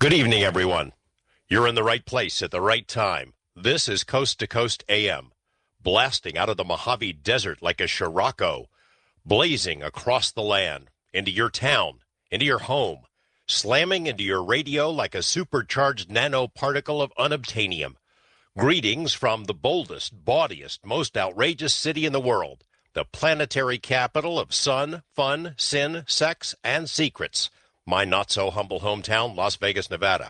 Good evening, everyone. You're in the right place at the right time. This is Coast to Coast AM, blasting out of the Mojave Desert like a Scirocco, blazing across the land, into your town, into your home, slamming into your radio like a supercharged nanoparticle of unobtainium. Greetings from the boldest, bawdiest, most outrageous city in the world, the planetary capital of sun, fun, sin, sex, and secrets. My not-so-humble hometown, Las Vegas, Nevada.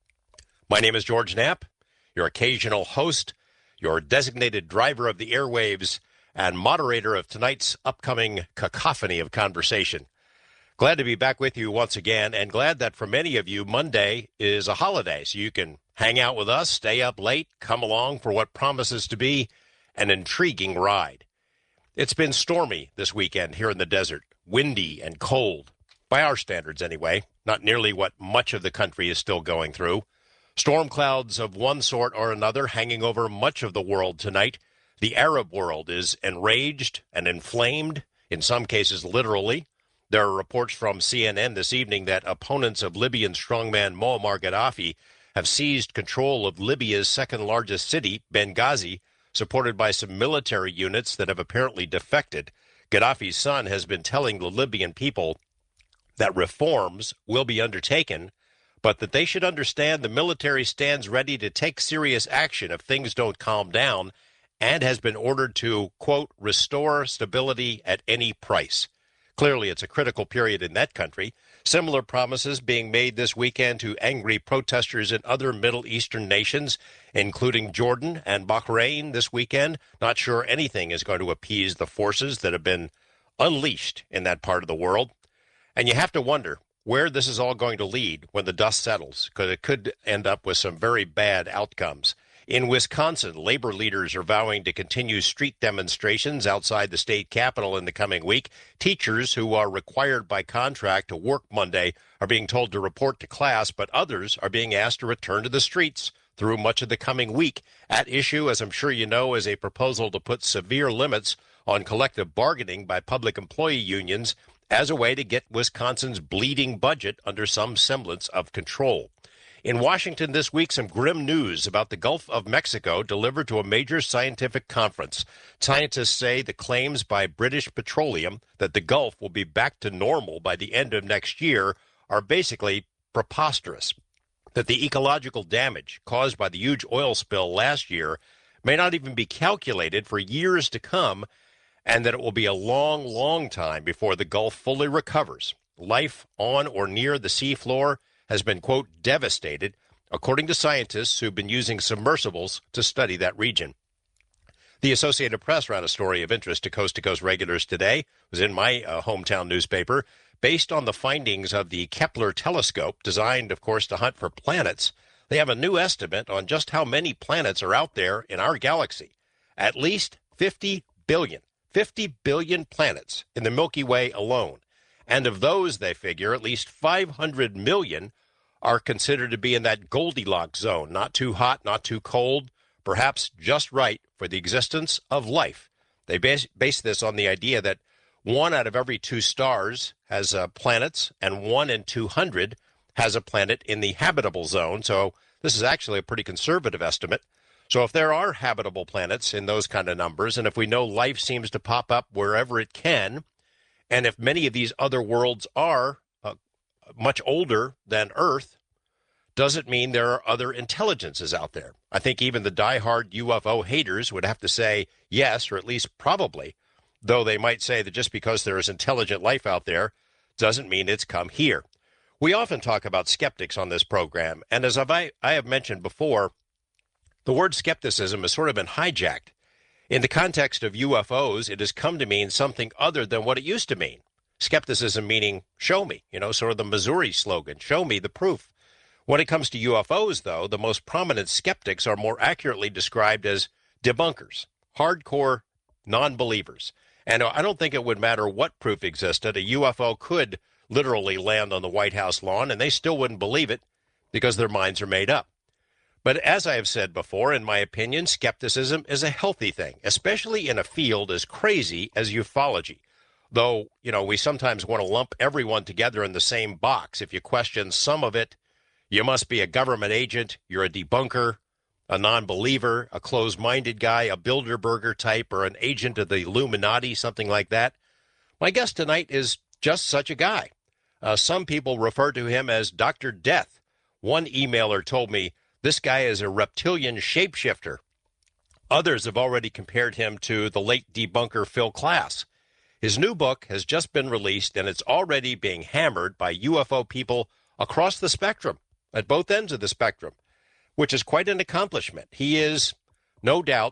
My name is George Knapp, your occasional host, your designated driver of the airwaves, and moderator of tonight's upcoming cacophony of conversation. Glad to be back with you once again, and glad that for many of you, Monday is a holiday, so you can hang out with us, stay up late, come along for what promises to be an intriguing ride. It's been stormy this weekend here in the desert, windy and cold. By our standards, anyway, not nearly what much of the country is still going through. Storm clouds of one sort or another hanging over much of the world tonight. The Arab world is enraged and inflamed, in some cases literally. There are reports from CNN this evening that opponents of Libyan strongman Muammar Gaddafi have seized control of Libya's second-largest city, Benghazi, supported by some military units that have apparently defected. Gaddafi's son has been telling the Libyan people that reforms will be undertaken, but that they should understand the military stands ready to take serious action if things don't calm down, and has been ordered to, quote, restore stability at any price. Clearly, it's a critical period in that country. Similar promises being made this weekend to angry protesters in other Middle Eastern nations, including Jordan and Bahrain this weekend. Not sure anything is going to appease the forces that have been unleashed in that part of the world. And you have to wonder where this is all going to lead when the dust settles, because it could end up with some very bad outcomes. In Wisconsin, labor leaders are vowing to continue street demonstrations outside the state capitol in the coming week. Teachers who are required by contract to work Monday are being told to report to class, but others are being asked to return to the streets through much of the coming week. At issue, as I'm sure you know, is a proposal to put severe limits on collective bargaining by public employee unions as a way to get Wisconsin's bleeding budget under some semblance of control. In Washington this week, some grim news about the Gulf of Mexico delivered to a major scientific conference. Scientists say the claims by British Petroleum that the Gulf will be back to normal by the end of next year are basically preposterous. That the ecological damage caused by the huge oil spill last year may not even be calculated for years to come, and that it will be a long, long time before the Gulf fully recovers. Life on or near the seafloor has been, quote, devastated, according to scientists who've been using submersibles to study that region. The Associated Press ran a story of interest to Coast regulars today. It was in my hometown newspaper. Based on the findings of the Kepler telescope, designed, of course, to hunt for planets, they have a new estimate on just how many planets are out there in our galaxy. At least 50 billion. 50 billion planets in the Milky Way alone. And of those, they figure, at least 500 million are considered to be in that Goldilocks zone, not too hot, not too cold, perhaps just right for the existence of life. They base this on the idea that 1 out of every 2 stars has planets, and 1 in 200 has a planet in the habitable zone. So this is actually a pretty conservative estimate. So if there are habitable planets in those kind of numbers, and if we know life seems to pop up wherever it can, and if many of these other worlds are much older than Earth, does it mean there are other intelligences out there? I think even the diehard UFO haters would have to say yes, or at least probably, though they might say that just because there is intelligent life out there doesn't mean it's come here. We often talk about skeptics on this program, and as I have mentioned before, the word skepticism has sort of been hijacked. In the context of UFOs, it has come to mean something other than what it used to mean. Skepticism meaning, show me, sort of the Missouri slogan, show me the proof. When it comes to UFOs, though, the most prominent skeptics are more accurately described as debunkers, hardcore non-believers. And I don't think it would matter what proof existed. A UFO could literally land on the White House lawn, and they still wouldn't believe it because their minds are made up. But as I have said before, in my opinion, skepticism is a healthy thing, especially in a field as crazy as ufology. Though, we sometimes want to lump everyone together in the same box. If you question some of it, You must be a government agent. You're a debunker, a non-believer, a closed-minded guy, a Bilderberger type, or an agent of the Illuminati, something like that. My guest tonight is just such a guy. Some people refer to him as Dr. Death. One emailer told me this guy is a reptilian shapeshifter. Others have already compared him to the late debunker Phil Klass. His new book has just been released, and it's already being hammered by UFO people across the spectrum, at both ends of the spectrum, which is quite an accomplishment. He is, no doubt,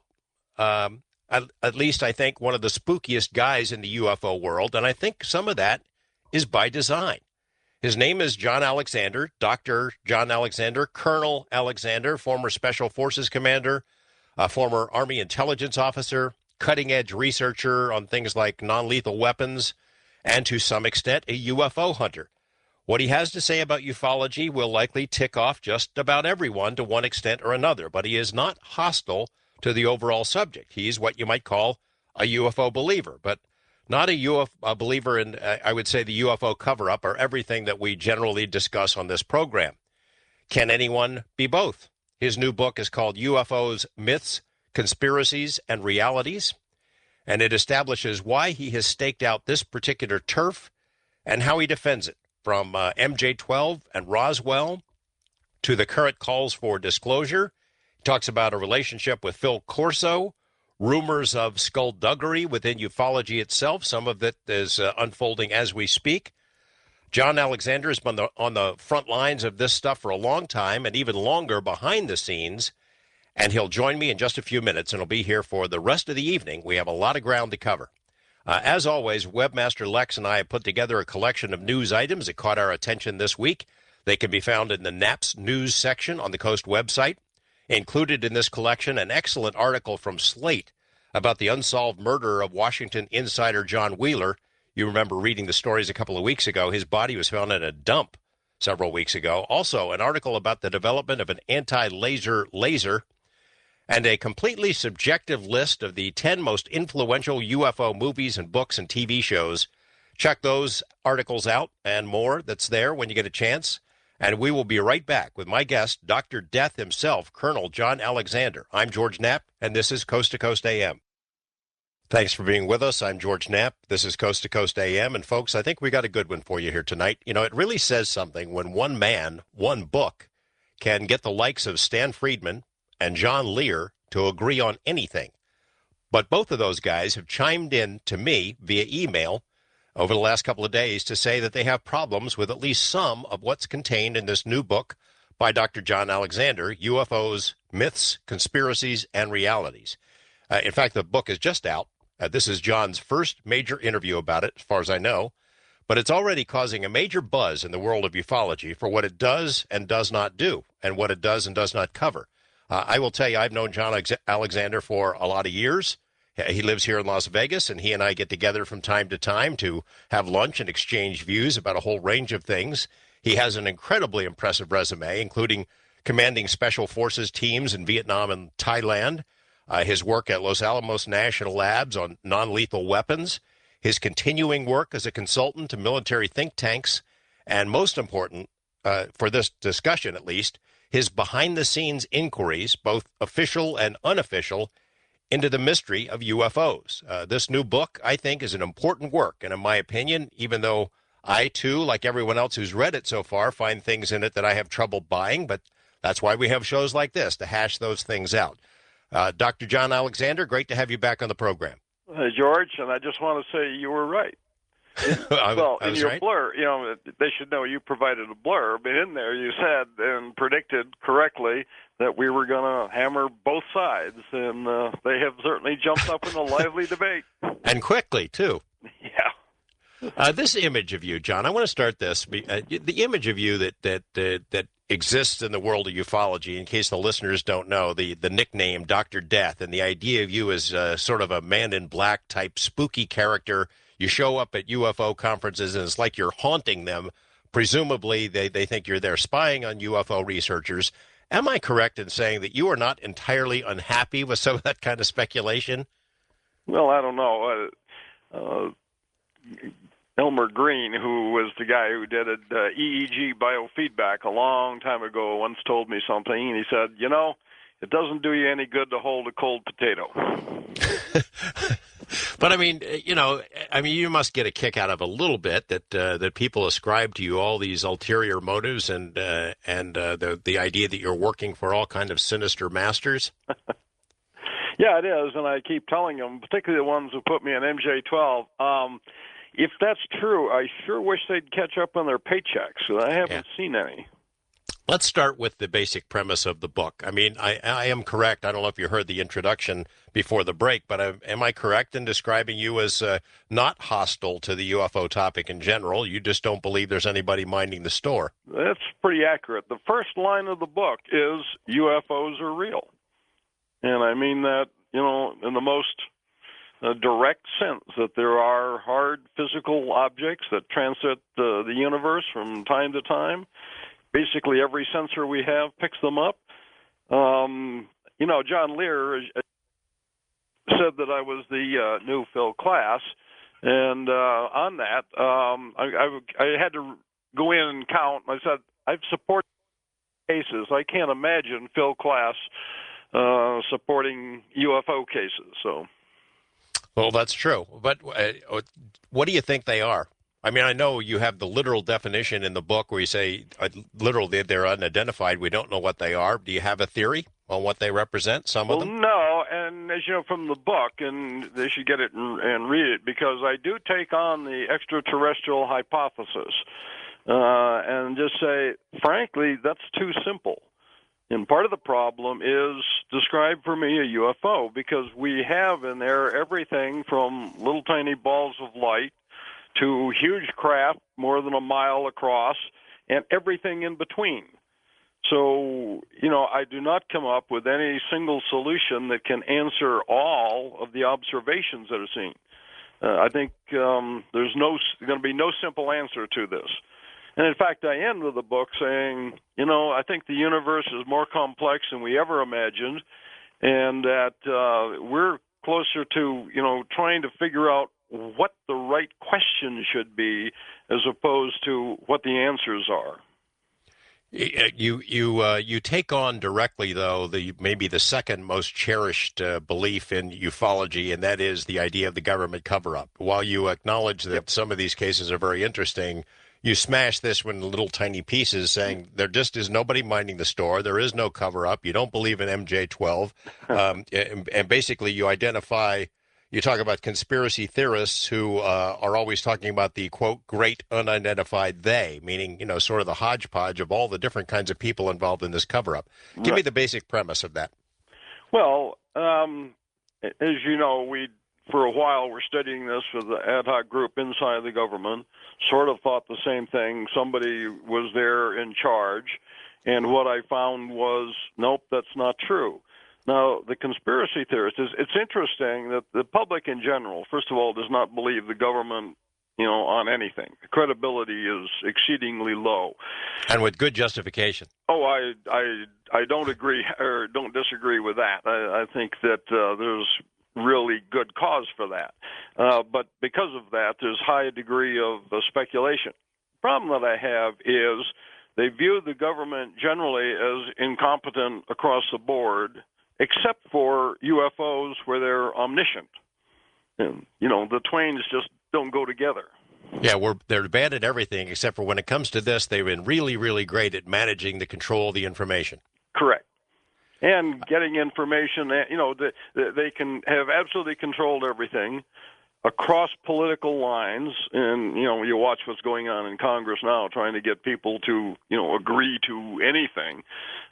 at least I think, one of the spookiest guys in the UFO world, and I think some of that is by design. His name is John Alexander, Dr. John Alexander, Colonel Alexander, former Special Forces commander, a former Army intelligence officer, cutting-edge researcher on things like non-lethal weapons, and to some extent, a UFO hunter. What he has to say about ufology will likely tick off just about everyone to one extent or another, but he is not hostile to the overall subject. He's what you might call a UFO believer, but not a believer in, I would say, the UFO cover-up or everything that we generally discuss on this program. Can anyone be both? His new book is called UFOs, Myths, Conspiracies, and Realities, and it establishes why he has staked out this particular turf and how he defends it, from MJ-12 and Roswell to the current calls for disclosure. He talks about a relationship with Phil Corso, rumors of skullduggery within ufology itself. Some of it is unfolding as we speak. John Alexander has been on the front lines of this stuff for a long time, and even longer behind the scenes, and he'll join me in just a few minutes, and he'll be here for the rest of the evening. We have a lot of ground to cover. As always, Webmaster Lex and I have put together a collection of news items that caught our attention this week. They can be found in the NAPS news section on the Coast website. Included in this collection, an excellent article from Slate about the unsolved murder of Washington insider John Wheeler. You remember reading the stories a couple of weeks ago. His body was found in a dump several weeks ago. Also, an article about the development of an anti-laser laser, and a completely subjective list of the 10 most influential UFO movies and books and TV shows. Check those articles out and more that's there when you get a chance. And we will be right back with my guest, Dr. Death himself, Colonel John Alexander. I'm George Knapp, and this is Coast to Coast AM. Thanks for being with us. I'm George Knapp. This is Coast to Coast AM. And folks, I think we got a good one for you here tonight. You know, it really says something when one man, one book, can get the likes of Stan Friedman and John Lear to agree on anything. But both of those guys have chimed in to me via email over the last couple of days to say that they have problems with at least some of what's contained in this new book by Dr. John Alexander, UFOs, Myths, Conspiracies, and Realities. In fact, the book is just out. This is John's first major interview about it, as far as I know, but it's already causing a major buzz in the world of ufology for what it does and does not do, and what it does and does not cover. I will tell you, I've known John Alexander for a lot of years. He lives here in Las Vegas, and he and I get together from time to time to have lunch and exchange views about a whole range of things. He has an incredibly impressive resume, including commanding special forces teams in Vietnam and Thailand, his work at Los Alamos National Labs on non-lethal weapons, his continuing work as a consultant to military think tanks, and most important, for this discussion at least, his behind-the-scenes inquiries, both official and unofficial, into the mystery of UFOs. This new book, I think, is an important work, and in my opinion, even though I, too, like everyone else who's read it so far, find things in it that I have trouble buying, but that's why we have shows like this, to hash those things out. Dr. John Alexander, great to have you back on the program. George, and I just want to say you were right. Well, in your blurb, you know, they should know you provided a blurb, and in there you said and predicted correctly that we were going to hammer both sides, and they have certainly jumped up in a lively debate. And quickly, too. Yeah. This image of you, John, I want to start this. The image of you that exists in the world of ufology, in case the listeners don't know, the nickname Dr. Death, and the idea of you as sort of a man in black type spooky character. You show up at UFO conferences, and it's like you're haunting them. Presumably, they think you're there spying on UFO researchers. Am I correct in saying that you are not entirely unhappy with some of that kind of speculation? Well, I don't know. Elmer Green, who was the guy who did EEG biofeedback a long time ago, once told me something, and he said, it doesn't do you any good to hold a cold potato. But I mean, you must get a kick out of a little bit that people ascribe to you all these ulterior motives and the idea that you're working for all kind of sinister masters. Yeah, it is, and I keep telling them, particularly the ones who put me on MJ-12. If that's true, I sure wish they'd catch up on their paychecks. I haven't seen any. Let's start with the basic premise of the book. I mean, I am correct. I don't know if you heard the introduction before the break, but am I correct in describing you as not hostile to the UFO topic in general? You just don't believe there's anybody minding the store. That's pretty accurate. The first line of the book is UFOs are real. And I mean that, in the most direct sense, that there are hard physical objects that transit the universe from time to time. Basically, every sensor we have picks them up. John Lear said that I was the new Phil Klass, and on that, I had to go in and count. I said, I've supported cases. I can't imagine Phil Klass supporting UFO cases. So, well, that's true. But what do you think they are? I mean, I know you have the literal definition in the book where you say literally they're unidentified. We don't know what they are. Do you have a theory on what they represent, some of them? No, and as you know from the book, and they should get it and read it, because I do take on the extraterrestrial hypothesis and just say, frankly, that's too simple. And part of the problem is, describe for me a UFO, because we have in there everything from little tiny balls of light to huge craft more than a mile across, and everything in between. So, I do not come up with any single solution that can answer all of the observations that are seen. I think there's going to be no simple answer to this. And in fact, I end with the book saying, I think the universe is more complex than we ever imagined, and that we're closer to, trying to figure out what the right question should be as opposed to what the answers are. You take on directly, though, maybe the second most cherished belief in ufology, and that is the idea of the government cover-up. While you acknowledge that some of these cases are very interesting, you smash this one in little tiny pieces, saying there just is nobody minding the store. There is no cover-up. You don't believe in MJ-12. And basically you identify, you talk about conspiracy theorists who are always talking about the, quote, great unidentified they, meaning, sort of the hodgepodge of all the different kinds of people involved in this cover-up. Give me the basic premise of that. Well, as you know, we, for a while, were studying this with the ad hoc group inside the government, sort of thought the same thing. Somebody was there in charge, and what I found was, nope, that's not true. Now, the conspiracy theorists, it's interesting that the public in general, first of all, does not believe the government, on anything. The credibility is exceedingly low. And with good justification. Oh, I don't agree or don't disagree with that. I think that there's really good cause for that. But because of that, there's high degree of speculation. The problem that I have is they view the government generally as incompetent across the board, except for UFOs where they're omniscient. And, the twains just don't go together. Yeah, they're bad at everything, except for when it comes to this, they've been really, really great at managing the control of the information. Correct. And getting information, they can have absolutely controlled everything across political lines. And, you watch what's going on in Congress now, trying to get people to, agree to anything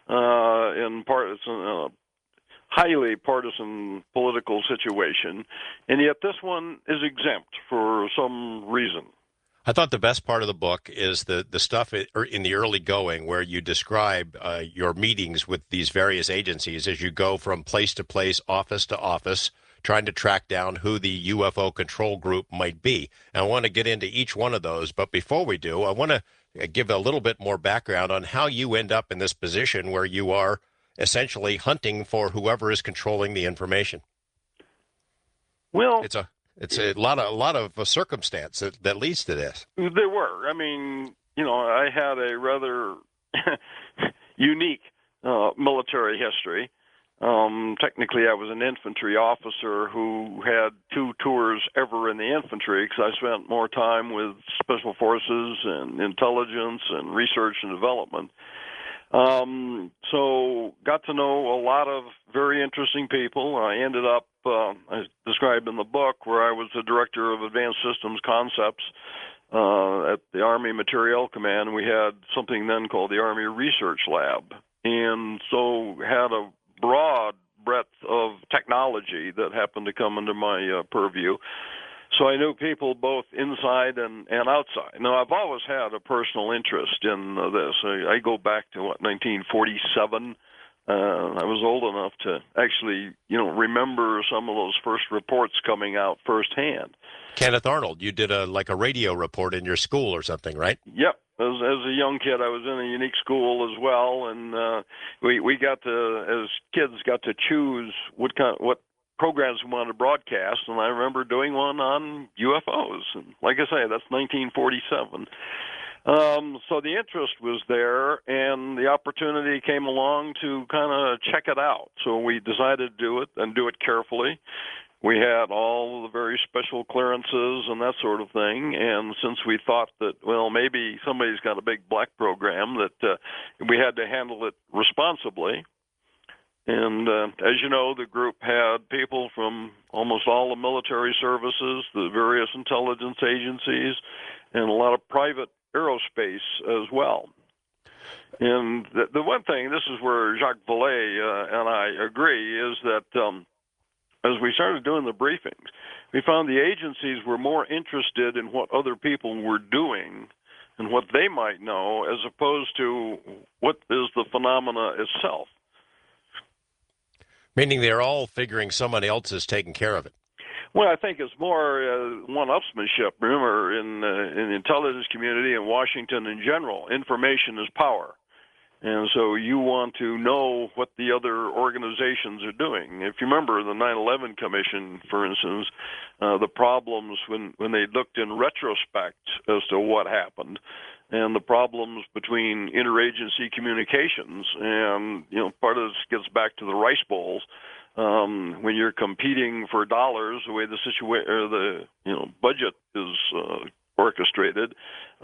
in part. It's a highly partisan political situation, and yet this one is exempt for some reason. I thought the best part of the book is the stuff in the early going where you describe your meetings with these various agencies as you go from place to place, office to office, trying to track down who the UFO control group might be. And I want to get into each one of those, but before we do, I want to give a little bit more background on how you end up in this position where you are essentially hunting for whoever is controlling the information. Well, It's a lot of circumstance that leads to this. There were. I mean, I had a rather unique military history. Technically, I was an infantry officer who had 2 tours ever in the infantry because I spent more time with special forces and intelligence and research and development. So got to know a lot of very interesting people. I ended up, I described in the book, where I was the director of Advanced Systems Concepts at the Army Materiel Command. We had something then called the Army Research Lab, and so had a broad breadth of technology that happened to come under my purview. So I knew people both inside and outside. Now, I've always had a personal interest in this. I go back to, 1947. I was old enough to actually, remember some of those first reports coming out firsthand. Kenneth Arnold, you did a radio report in your school or something, right? Yep. As a young kid, I was in a unique school as well, and we got to, as kids, got to choose what programs we wanted to broadcast, and I remember doing one on UFOs. And like I say, that's 1947. So the interest was there, and the opportunity came along to kind of check it out. So we decided to do it and do it carefully. We had all the very special clearances and that sort of thing. And since we thought that, well, maybe somebody's got a big black program, that we had to handle it responsibly. And as you know, the group had people from almost all the military services, the various intelligence agencies, and a lot of private aerospace as well. And the one thing, this is where Jacques Vallée and I agree, is that as we started doing the briefings, we found the agencies were more interested in what other people were doing and what they might know, as opposed to what is the phenomena itself. Meaning they're all figuring someone else is taking care of it. Well, I think it's more one-upsmanship. Remember, in the intelligence community in Washington in general, information is power. And so you want to know what the other organizations are doing. If you remember the 9/11 Commission, for instance, the problems when they looked in retrospect as to what happened, and the problems between interagency communications, and part of this gets back to the rice bowls. When you're competing for dollars, the way the budget is orchestrated,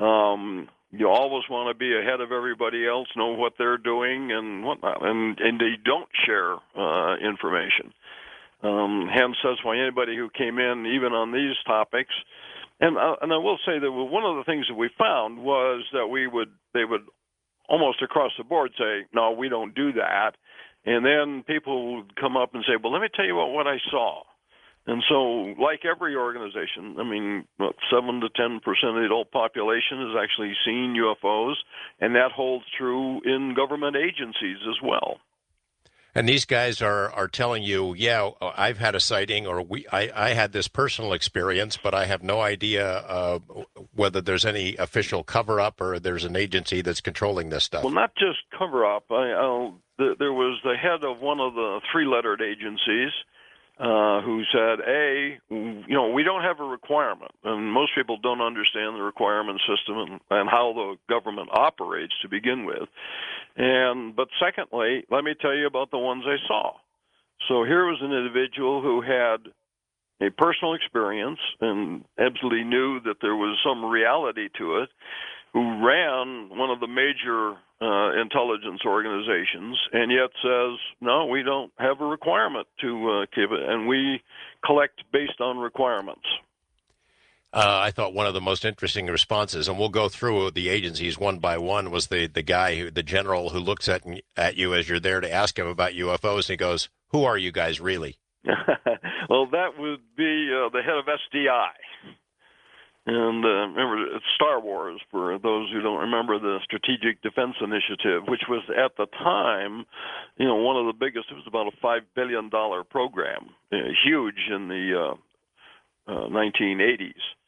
you always want to be ahead of everybody else, know what they're doing and whatnot, and they don't share information. Hence, that's why anybody who came in, even on these topics, and I will say that one of the things that we found was that they would almost across the board say, no, we don't do that. And then people would come up and say, well, let me tell you what I saw. And so, like every organization, 7 to 10% of the adult population has actually seen UFOs, and that holds true in government agencies as well. And these guys are telling you, yeah, I've had a sighting, or I had this personal experience, but I have no idea whether there's any official cover-up or there's an agency that's controlling this stuff. Well, not just cover-up. There was the head of one of the 3-lettered agencies who said, we don't have a requirement, and most people don't understand the requirement system and how the government operates to begin with. But secondly, let me tell you about the ones I saw. So here was an individual who had a personal experience and absolutely knew that there was some reality to it, who ran one of the major intelligence organizations, and yet says, no, we don't have a requirement to keep it, and we collect based on requirements. I thought one of the most interesting responses, and we'll go through the agencies one by one, was the guy, the general who looks at you as you're there to ask him about UFOs, and he goes, who are you guys really? Well, that would be the head of SDI. And remember, it's Star Wars, for those who don't remember, the Strategic Defense Initiative, which was at the time, one of the biggest. It was about a $5 billion program, huge in the 1980s.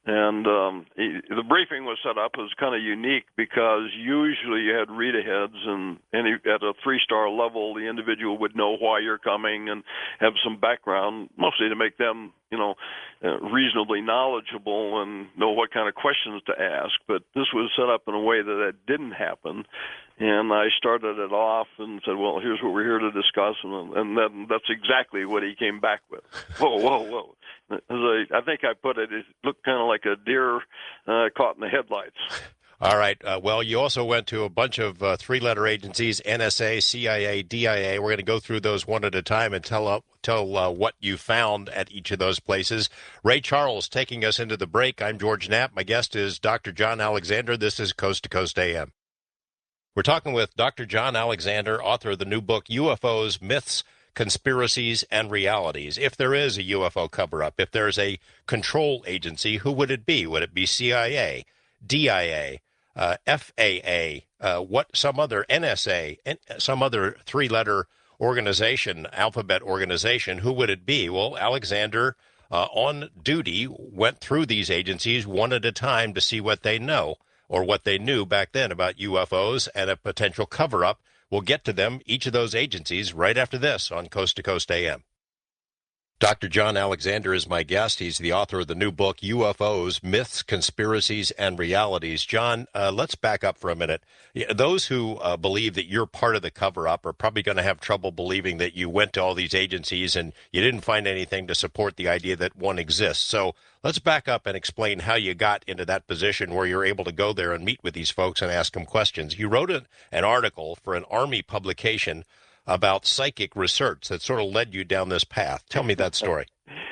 And the briefing was set up as kind of unique because usually you had read-aheads, and at a 3-star level, the individual would know why you're coming and have some background, mostly to make them, reasonably knowledgeable and know what kind of questions to ask. But this was set up in a way that didn't happen. And I started it off and said, well, here's what we're here to discuss. And then that's exactly what he came back with. Whoa. I think I put it looked kind of like a deer caught in the headlights. All right. Well, you also went to a bunch of 3-letter agencies, NSA, CIA, DIA. We're going to go through those one at a time and tell what you found at each of those places. Ray Charles taking us into the break. I'm George Knapp. My guest is Dr. John Alexander. This is Coast to Coast AM. We're talking with Dr. John Alexander, author of the new book, UFOs, Myths, Conspiracies, and Realities. If there is a UFO cover-up, if there's a control agency, who would it be? Would it be CIA, DIA, FAA, some other NSA, some other 3-letter organization, alphabet organization? Who would it be? Well, Alexander, on duty, went through these agencies one at a time to see what they know, or what they knew back then about UFOs and a potential cover-up. We'll get to them, each of those agencies, right after this on Coast to Coast AM. Dr. John Alexander is my guest. He's the author of the new book, UFOs, Myths, Conspiracies, and Realities. John, let's back up for a minute. Those who believe that you're part of the cover-up are probably going to have trouble believing that you went to all these agencies and you didn't find anything to support the idea that one exists. So let's back up and explain how you got into that position where you're able to go there and meet with these folks and ask them questions. You wrote an article for an Army publication about psychic research that sort of led you down this path. Tell me that story.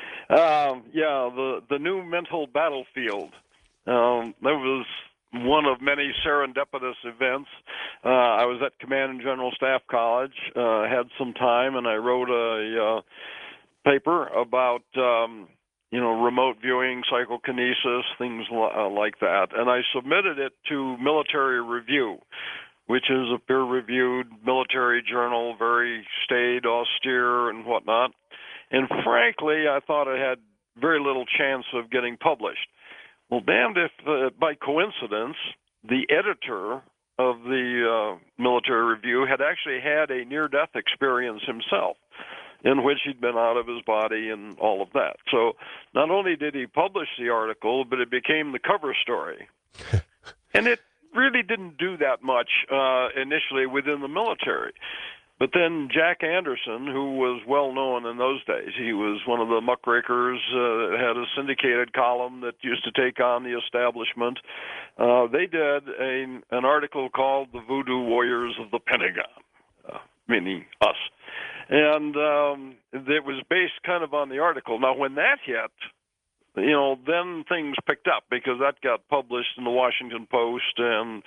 The new mental battlefield. That was one of many serendipitous events. I was at Command and General Staff College, had some time, and I wrote a paper about remote viewing, psychokinesis, things like that. And I submitted it to Military Review, which is a peer-reviewed military journal, very staid, austere, and whatnot. And frankly, I thought it had very little chance of getting published. Well, damned if, by coincidence, the editor of the Military Review had actually had a near-death experience himself, in which he'd been out of his body and all of that. So not only did he publish the article, but it became the cover story. And it really didn't do that much initially within the military. But then Jack Anderson, who was well known in those days, he was one of the muckrakers, had a syndicated column that used to take on the establishment. They did an article called The Voodoo Warriors of the Pentagon, meaning us. And it was based kind of on the article. Now, when that hit, then things picked up because that got published in the Washington Post and,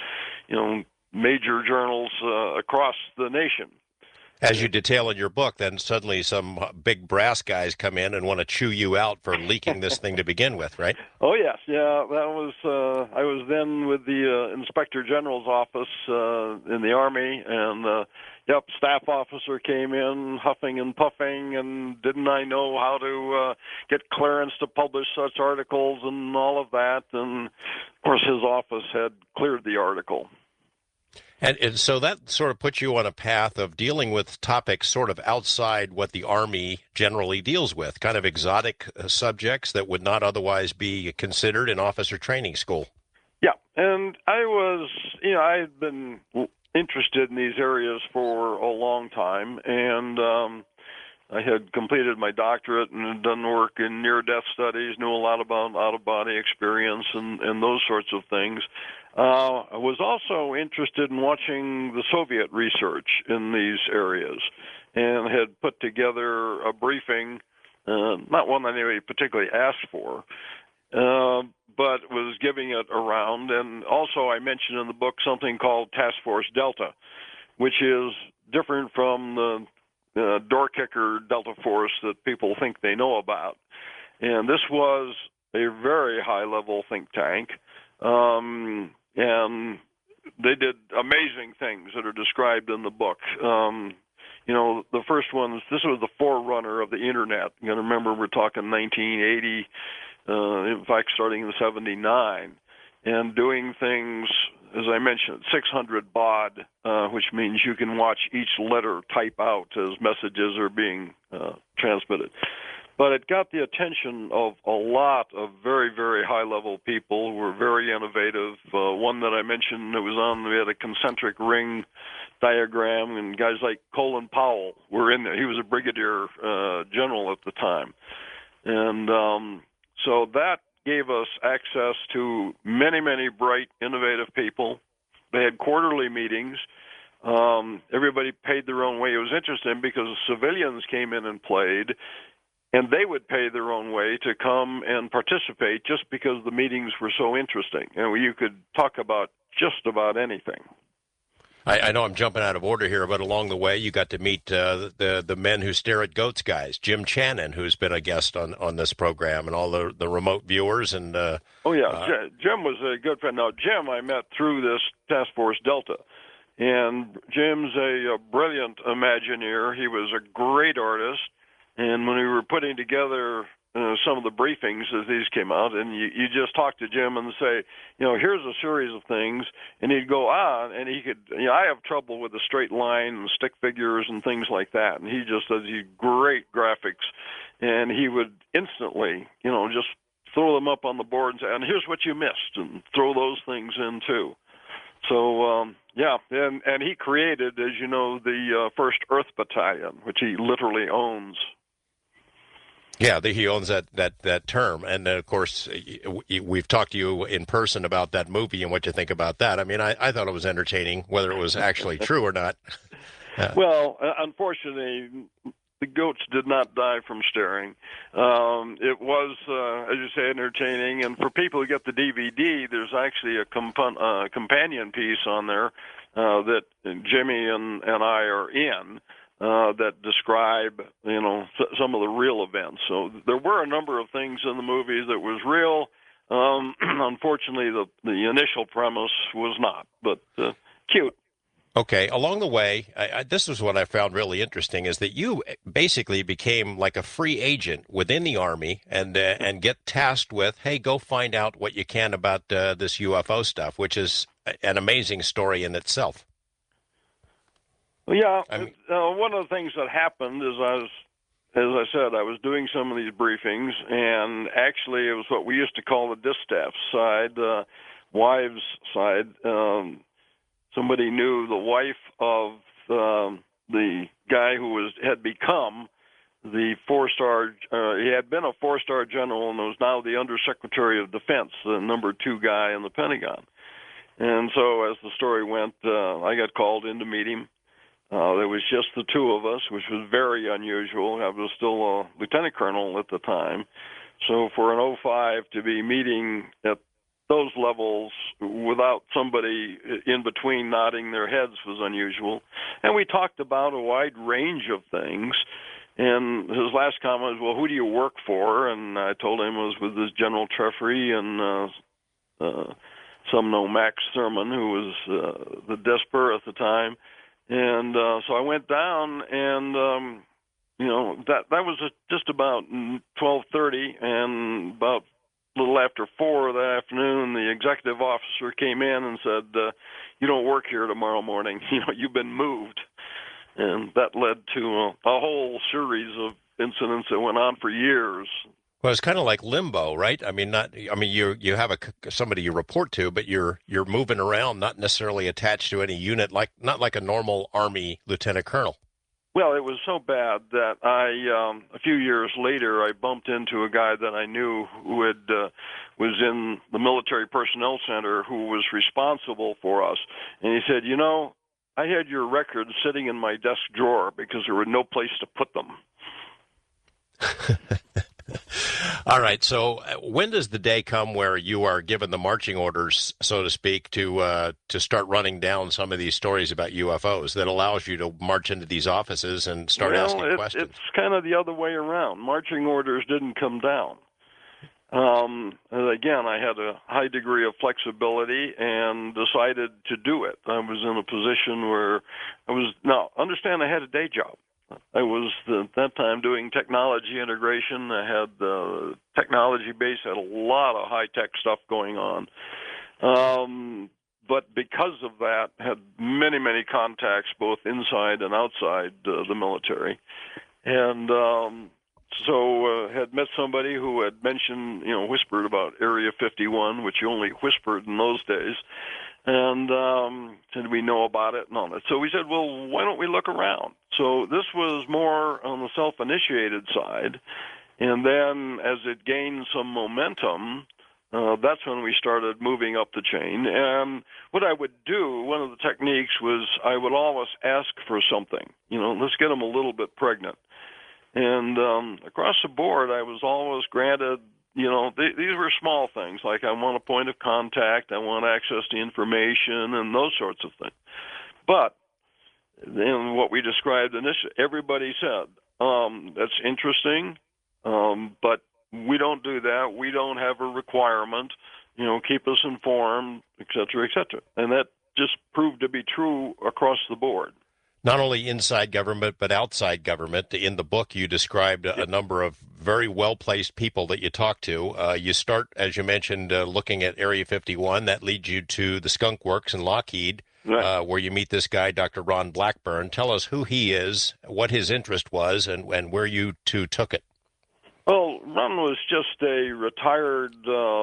major journals across the nation. As you detail in your book, then suddenly some big brass guys come in and want to chew you out for leaking this thing to begin with, right? Oh, yes. Yeah, that was, I was then with the Inspector General's office in the Army, and staff officer came in huffing and puffing, and didn't I know how to get clearance to publish such articles and all of that. And, of course, his office had cleared the article. And so that sort of puts you on a path of dealing with topics sort of outside what the Army generally deals with, kind of exotic subjects that would not otherwise be considered in officer training school. Yeah, and I was, I had been interested in these areas for a long time, and I had completed my doctorate and had done work in near-death studies, knew a lot about out-of-body experience and those sorts of things. I was also interested in watching the Soviet research in these areas and had put together a briefing, not one that anybody particularly asked for, but was giving it around. And also I mentioned in the book something called Task Force Delta, which is different from the door kicker Delta Force that people think they know about. And this was a very high-level think tank. And they did amazing things that are described in the book. The first one, this was the forerunner of the Internet. You got to remember, we're talking 1980, in fact, starting in '79, and doing things, as I mentioned, 600 baud, which means you can watch each letter type out as messages are being transmitted. But it got the attention of a lot of very, very high-level people who were very innovative. One that I mentioned that was on, we had a concentric ring diagram, and guys like Colin Powell were in there. He was a brigadier general at the time. And so that gave us access to many, many bright, innovative people. They had quarterly meetings. Everybody paid their own way. It was interesting because civilians came in and played, and they would pay their own way to come and participate just because the meetings were so interesting. And you could talk about just about anything. I know I'm jumping out of order here, but along the way, you got to meet the men who stare at goats guys, Jim Channon, who's been a guest on this program, and all the remote viewers. And Jim was a good friend. Now, Jim I met through this Task Force Delta. And Jim's a brilliant Imagineer. He was a great artist. And when we were putting together some of the briefings as these came out, and you just talk to Jim and say, here's a series of things, and he'd go on, and he could, I have trouble with a straight line and stick figures and things like that, and he just does these great graphics, and he would instantly, just throw them up on the board and say, and here's what you missed, and throw those things in too. So, and he created, as you know, the 1st Earth Battalion, which he literally owns. Yeah, he owns that term. And, of course, we've talked to you in person about that movie and what you think about that. I mean, I thought it was entertaining, whether it was actually true or not. Well, unfortunately, the goats did not die from staring. It was, as you say, entertaining. And for people who get the DVD, there's actually a companion piece on there that Jimmy and I are in. That describe, some of the real events. So there were a number of things in the movie that was real. Unfortunately, the initial premise was not, but cute. Okay. Along the way, this is what I found really interesting, is that you basically became like a free agent within the Army and get tasked with, hey, go find out what you can about this UFO stuff, which is an amazing story in itself. Yeah, one of the things that happened is as I said, I was doing some of these briefings, and actually it was what we used to call the distaff side, wives side. Somebody knew the wife of the guy who had become the 4-star, he had been a 4-star general and was now the Undersecretary of Defense, the number 2 guy in the Pentagon. And so as the story went, I got called in to meet him. There was just the 2 of us, which was very unusual. I was still a lieutenant colonel at the time. So for an 05 to be meeting at those levels without somebody in between nodding their heads was unusual. And we talked about a wide range of things. And his last comment was, well, who do you work for? And I told him it was with this General Trefry and some know Max Thurman, who was the Desper at the time. And so I went down, and that was just about 12:30, and about a little after 4 that afternoon, the executive officer came in and said, "You don't work here tomorrow morning. You've been moved." And that led to a whole series of incidents that went on for years. Well, it's kind of like limbo, right? I mean, you have somebody you report to, but you're moving around, not necessarily attached to any unit, not like a normal Army lieutenant colonel. Well, it was so bad that a few years later, I bumped into a guy that I knew who was in the Military Personnel Center, who was responsible for us, and he said, I had your records sitting in my desk drawer because there was no place to put them. All right. So when does the day come where you are given the marching orders, so to speak, to start running down some of these stories about UFOs that allows you to march into these offices and start asking questions? It's kind of the other way around. Marching orders didn't come down. Again, I had a high degree of flexibility and decided to do it. I was in a position where understand I had a day job. I was at that time doing technology integration. I had technology base, had a lot of high-tech stuff going on. But because of that, had many, many contacts both inside and outside the military. And so had met somebody who had mentioned, whispered about Area 51, which you only whispered in those days. And said we know about it and all that. So we said, well, why don't we look around? So this was more on the self-initiated side. And then as it gained some momentum, that's when we started moving up the chain. And what I would do, one of the techniques was I would always ask for something. Let's get them a little bit pregnant. And across the board, I was always granted, these were small things, like I want a point of contact, I want access to information, and those sorts of things. But then what we described initially, everybody said, that's interesting, but we don't do that. We don't have a requirement. Keep us informed, et cetera, et cetera. And that just proved to be true across the board. Not only inside government, but outside government. In the book, you described a number of very well-placed people that you talked to. You start, as you mentioned, looking at Area 51. That leads you to the Skunk Works in Lockheed, right, where you meet this guy, Dr. Ron Blackburn. Tell us who he is, what his interest was, and where you two took it. Well, Ron was just a retired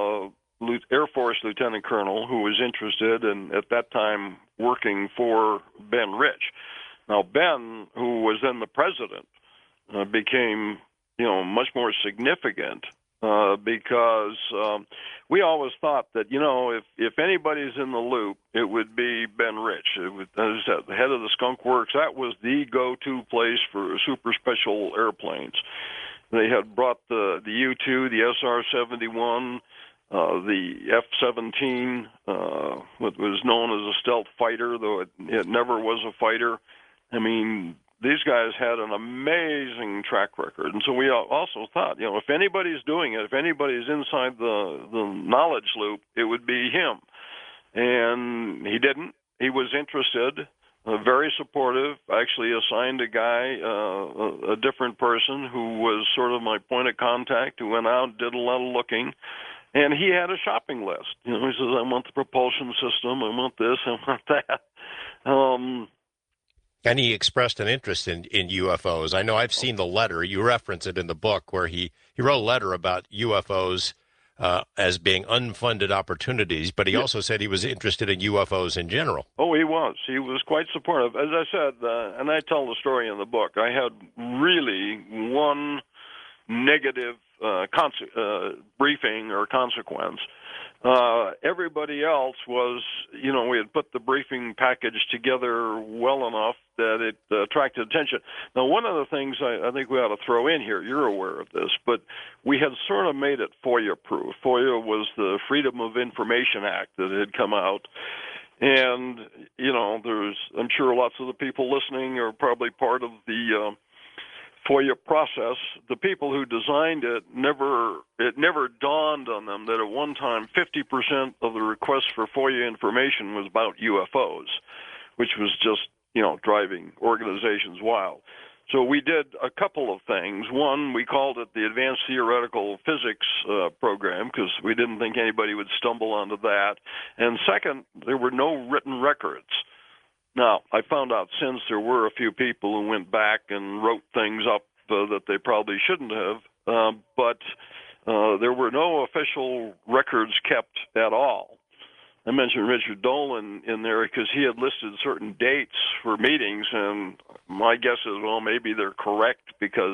Air Force lieutenant colonel who was interested in, at that time, working for Ben Rich. Now, Ben, who was then the president, became, much more significant because we always thought that, if anybody's in the loop, it would be Ben Rich. It was, as I said, the head of the Skunk Works. That was the go-to place for super special airplanes. They had brought the U-2, the SR-71, the F-17, what was known as a stealth fighter, though it never was a fighter. I mean, these guys had an amazing track record. And so we also thought, if anybody's doing it, if anybody's inside the knowledge loop, it would be him. And he didn't. He was interested, very supportive, actually assigned a guy, a different person who was sort of my point of contact, who went out, did a lot of looking. And he had a shopping list. He says, I want the propulsion system, I want this, I want that. And he expressed an interest in UFOs. I know I've seen the letter. You reference it in the book where he wrote a letter about UFOs as being unfunded opportunities, but he also said he was interested in UFOs in general. Oh, he was. He was quite supportive. As I said, and I tell the story in the book, I had really one negative briefing or consequence. Everybody else was, we had put the briefing package together well enough that it attracted attention. Now, one of the things I think we ought to throw in here, you're aware of this, but we had sort of made it FOIA-proof. FOIA was the Freedom of Information Act that had come out. And, I'm sure lots of the people listening are probably part of the FOIA process. The people who designed it never dawned on them that at one time 50% of the requests for FOIA information was about UFOs, which was just, driving organizations wild. So we did a couple of things. One, we called it the Advanced Theoretical Physics program because we didn't think anybody would stumble onto that. And second, there were no written records. Now, I found out since there were a few people who went back and wrote things up that they probably shouldn't have, but there were no official records kept at all. I mentioned Richard Dolan in there because he had listed certain dates for meetings, and my guess is, well, maybe they're correct because,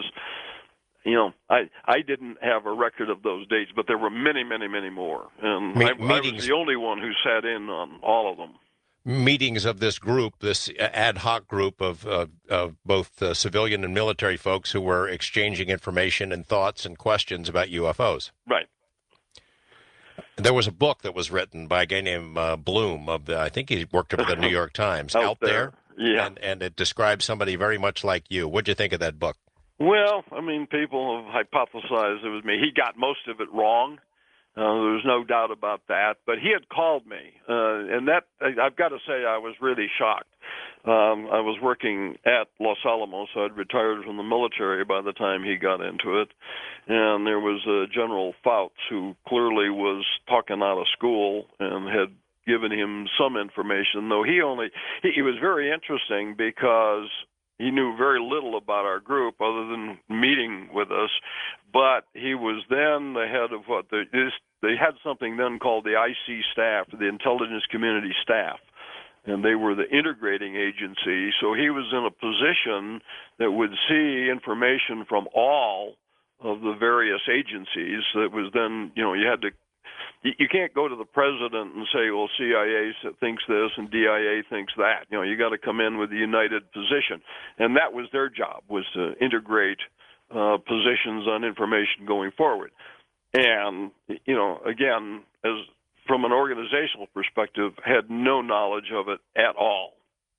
I didn't have a record of those dates, but there were many, many, many more. And I was the only one who sat in on all of them. Meetings of this group, this ad hoc group of both civilian and military folks who were exchanging information and thoughts and questions about UFOs. Right. There was a book that was written by a guy named Bloom. I think he worked for the New York Times. Out There. Yeah. And it describes somebody very much like you. What'd you think of that book? Well, people have hypothesized it was me. He got most of it wrong. There's no doubt about that. But he had called me, and that I've got to say I was really shocked. I was working at Los Alamos. So I'd retired from the military by the time he got into it. And there was General Fouts, who clearly was talking out of school and had given him some information, though he was very interesting because he knew very little about our group other than meeting with us, but he was then the head of they had something then called the IC staff, the Intelligence Community Staff, and they were the integrating agency. So he was in a position that would see information from all of the various agencies. That was then, you can't go to the president and say, well, CIA thinks this and DIA thinks that. You got to come in with a united position. And that was their job, was to integrate positions on information going forward. And, again, as from an organizational perspective, had no knowledge of it at all.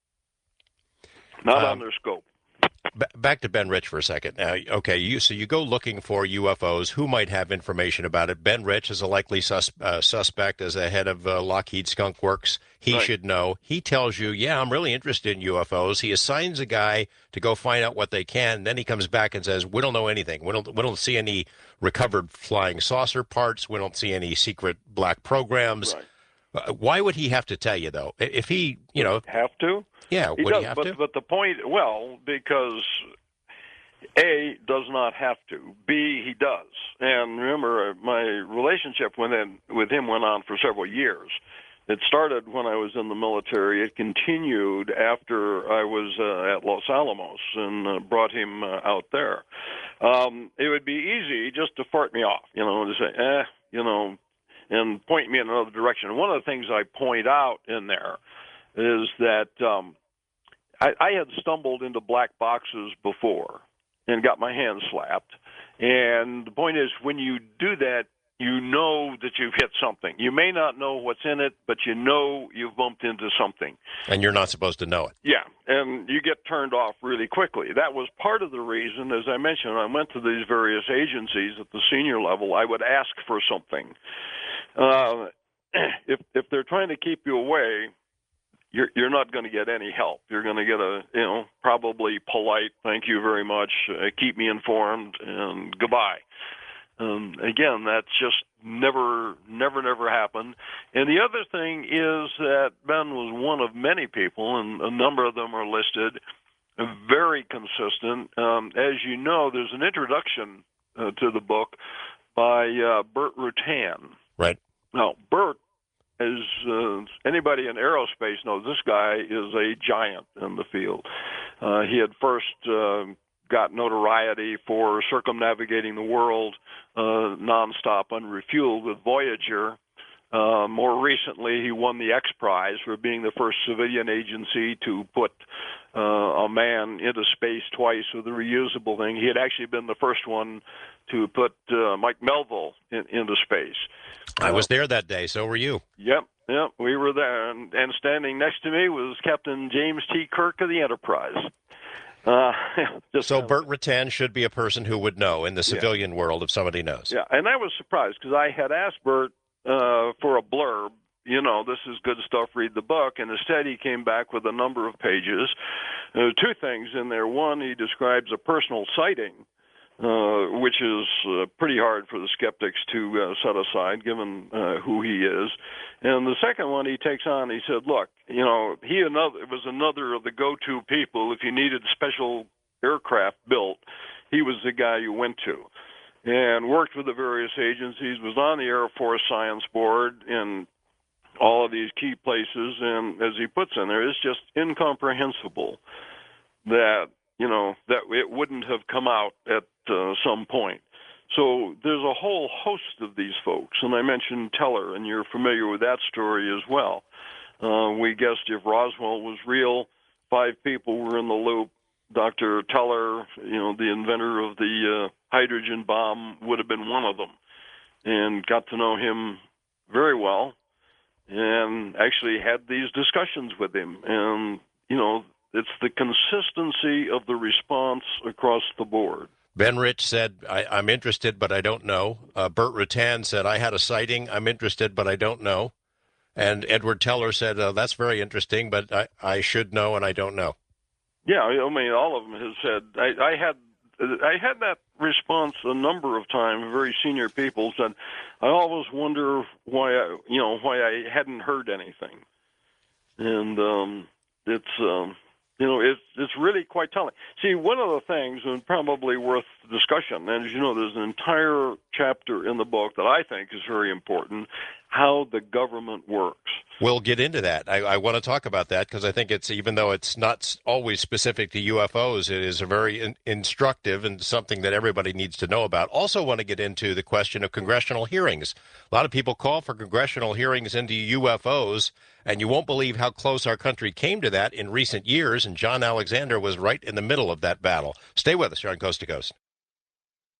Not on their scope. Back to Ben Rich for a second. Okay, so you go looking for UFOs. Who might have information about it? Ben Rich is a likely suspect as a head of Lockheed Skunk Works. He should know. He tells you, yeah, I'm really interested in UFOs. He assigns a guy to go find out what they can. Then he comes back and says, we don't know anything. We don't see any recovered flying saucer parts. We don't see any secret black programs. Right. Why would he have to tell you, though? If he, have to? Yeah, would he have to? But the point, because A, does not have to. B, he does. And remember, my relationship with him went on for several years. It started when I was in the military. It continued after I was at Los Alamos and brought him out there. It would be easy just to fart me off, to say, and point me in another direction. One of the things I point out in there is that I had stumbled into black boxes before and got my hand slapped. And the point is, when you do that, you know that you've hit something. You may not know what's in it, but you know you've bumped into something. And you're not supposed to know it. Yeah, and you get turned off really quickly. That was part of the reason, as I mentioned, I went to these various agencies at the senior level. I would ask for something. If they're trying to keep you away, you're not going to get any help. You're going to get probably polite, thank you very much, keep me informed, and goodbye. Again, that's just never happened. And the other thing is that Ben was one of many people, and a number of them are listed, very consistent. As you know, there's an introduction to the book by Burt Rutan. Right. Now, Burt, as anybody in aerospace knows, this guy is a giant in the field. He had first got notoriety for circumnavigating the world nonstop, unrefueled with Voyager. More recently, he won the X Prize for being the first civilian agency to put a man into space twice with a reusable thing. He had actually been the first one to put Mike Melville into space. I was there that day, so were you. Yep, we were there. And standing next to me was Captain James T. Kirk of the Enterprise. So Burt Rutan should be a person who would know in the civilian world if somebody knows. Yeah, and I was surprised because I had asked Burt for a blurb. This is good stuff, read the book. And instead he came back with a number of pages. There are two things in there. One, he describes a personal sighting, which is pretty hard for the skeptics to set aside, given who he is. And the second one he takes on, he said, look, it was another of the go-to people. If you needed special aircraft built, he was the guy you went to. And worked with the various agencies, was on the Air Force Science Board in all of these key places. And as he puts in there, it's just incomprehensible that that it wouldn't have come out at some point. So there's a whole host of these folks, and I mentioned Teller, and you're familiar with that story as well. We guessed if Roswell was real, 5 people were in the loop. Dr. Teller, the inventor of the hydrogen bomb, would have been one of them, and got to know him very well, and actually had these discussions with him. And, it's the consistency of the response across the board. Ben Rich said, I'm interested, but I don't know. Burt Rutan said, I had a sighting. I'm interested, but I don't know. And Edward Teller said, that's very interesting, but I should know and I don't know. Yeah, I mean, all of them have said. I had that response a number of times. Very senior people said, I always wonder why I hadn't heard anything, and it's really quite telling. See, one of the things, and probably worth discussion, and as you know, there's an entire chapter in the book that I think is very important, how the government works. We'll get into that. I want to talk about that because I think it's, even though it's not always specific to UFOs, it is a very instructive and something that everybody needs to know about. Also want to get into the question of congressional hearings. A lot of people call for congressional hearings into UFOs, and you won't believe how close our country came to that in recent years, and John Alexander was right in the middle of that battle. Stay with us here on Coast to Coast.